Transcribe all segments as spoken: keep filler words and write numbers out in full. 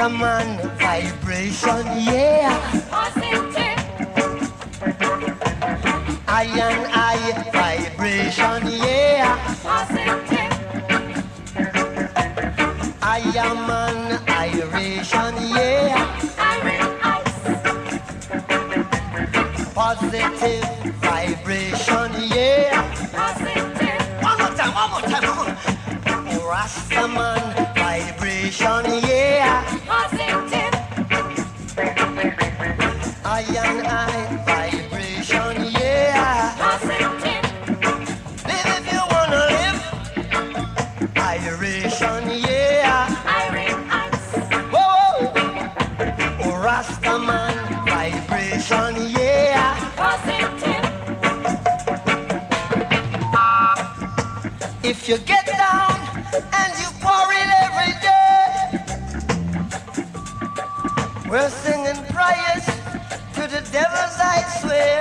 Rastaman vibration, yeah. Positive. Iron eye vibration, yeah. Positive. I am an iration, yeah. Iron ice. Positive vibration, yeah. Positive. One more time, one more time, one more. Rastaman vibration, yeah. Positive. Iron eye vibration, yeah. Positive. Live if you wanna live. Iration, yeah. Iron ice. Whoa, whoa. Rastaman vibration, yeah. Positive. If you get down and you quarrel every day, we're singing prayers to the devils, I swear.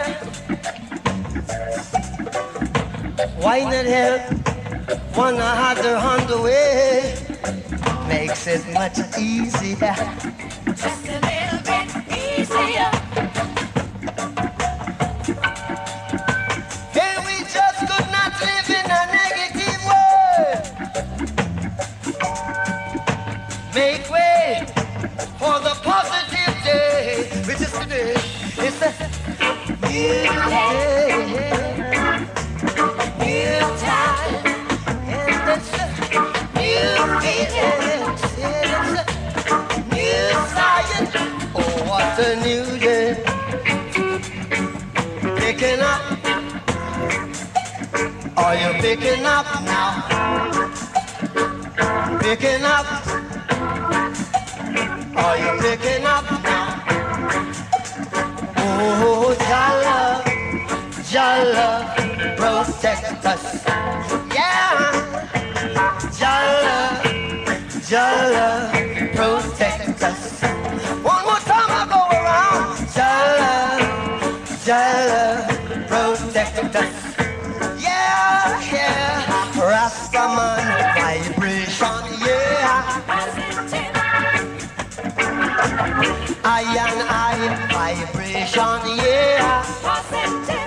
Why not help one another on the way? Makes it much easier. Just a little bit easier. Hey, we just could not live in a negative world. Make way for the positive day, which is today. It's a new day, new time, and it's a new feeling. It's a new science. Oh, what a new day! Picking up. Are you picking up now? Picking up. Are you picking up now? Oh, Jalla, Jalla, protect us. Yeah, Jalla, Jalla, protect us. One more time I go around. Jalla, Jalla, protect us. Yeah, yeah, Rastaman vibration, yeah. Positive. Iron eye vibration, yeah. Positive.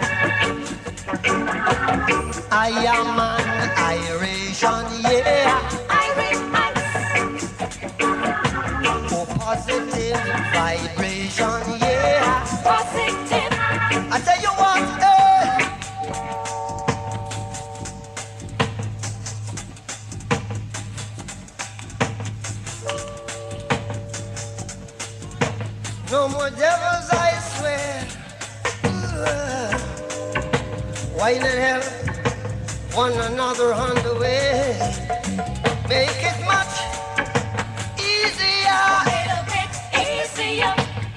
I am an iration, yeah. Iron ice. Oh, positive vibration, yeah. Positive. I tell you what, eh. No more devils, I swear. Ooh. Why not help one another on the way? Make it much easier. A little bit easier.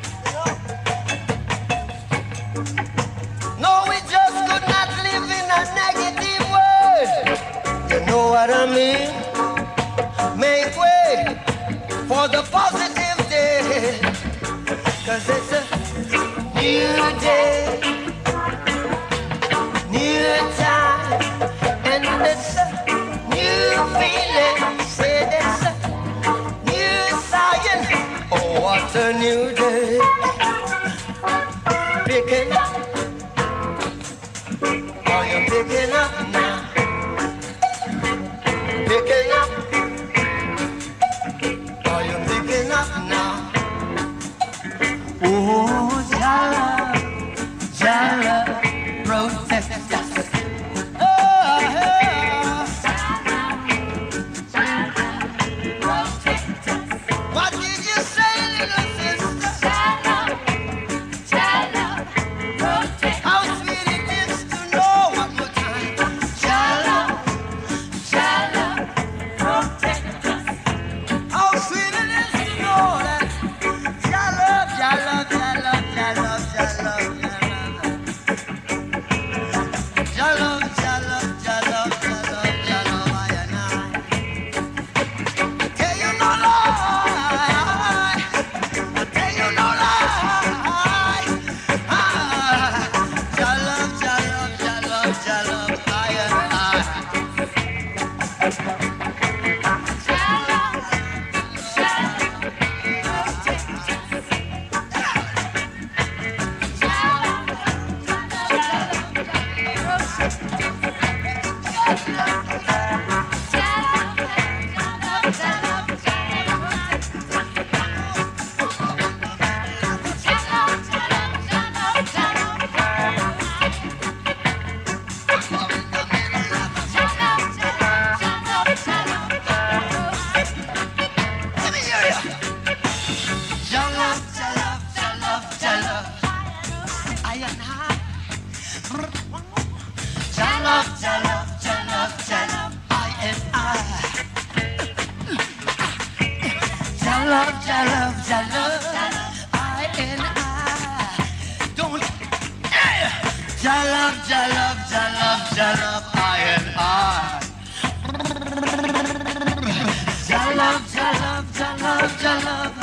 No, we just could not live in a negative world. You know what I mean? Make way for the positive day. Cause it's a new day, new time, and it's a new feeling. Say it's a new science. Oh, what a new day. Picking up. Are you picking up now? Picking up. Are you picking up now? Oh, Jalla, Jalla, protect us. Let me hear ya. Jalove, jalove, jalove, jalove. I and I. Jalove, jalove, jalove, jalove. I and I. Jalove, jalove, jalove, I and I. Don't. Jalove, jalove, jalove, jalove, I and I. Jalove, jalove, jalove, jalove.